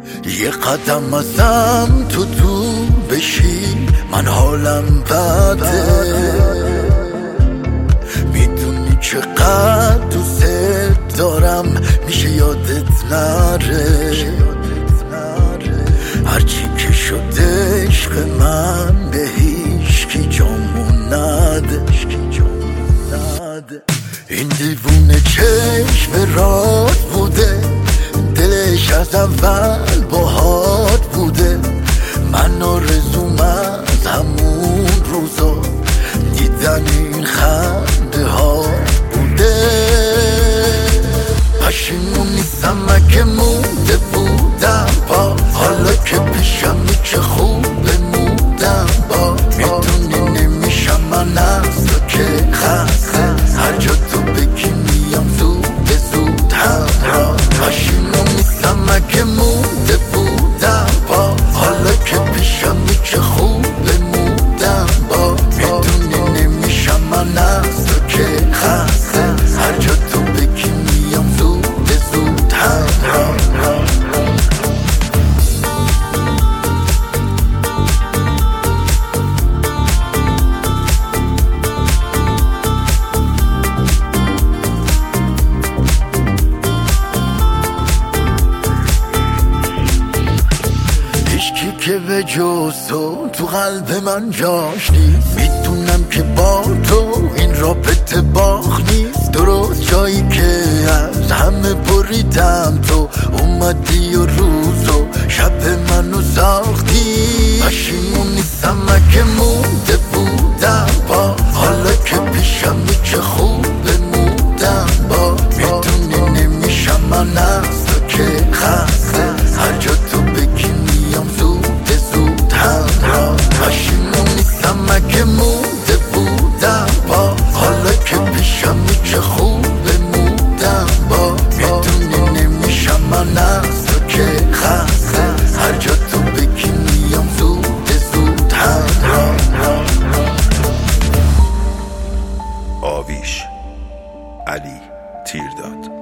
یه قدم ازم تو دور بشی من حالم بده، میدونی چقدر دوست دارم میشه یادت نره، هرچی که شده عشق من به هیچ کی جامون نده. این دیوونه چشم رات بوده، دلش از اول باهات بوده، من آرزوم از همون روزا دیدن این خنده ها بوده. پشیمون نیستم اگه مونده بودم با، حالا که پیشمی چه خوب بمودم با، میدونی نمیشم من از تو که خسته، هر جا تو بگی میام زود زود همراه. پشیمون نیستم اگه مونده بودم با، حالا که پیشمی چه خوب بمودم با، میدونی نمیشم من از تو که خسته، هر جا تو بگی میام زود زود همراه. هیچکی که به جز تو قلب من جاش نیست، میدونم که با تو این رابطه باخ نیست، درست جایی که از همه بریدم تو اومدی و روز و شب منو ساختی. پشیمون نیستم اگه مونده بودم با، حالا که پیشمی چه خوب بمودم با، میدونی نمیشم من از تو که خسته، هر جا تو بگی میام زود زود همراه. پشیمون نیستم اگه مونده بودم با، حالا که پیشمی چه خوب بمودم با، میدونی نمیشم من از تو که خسته، هر جا تو بگی میام زود زود همراه. آویش علی تیرداد.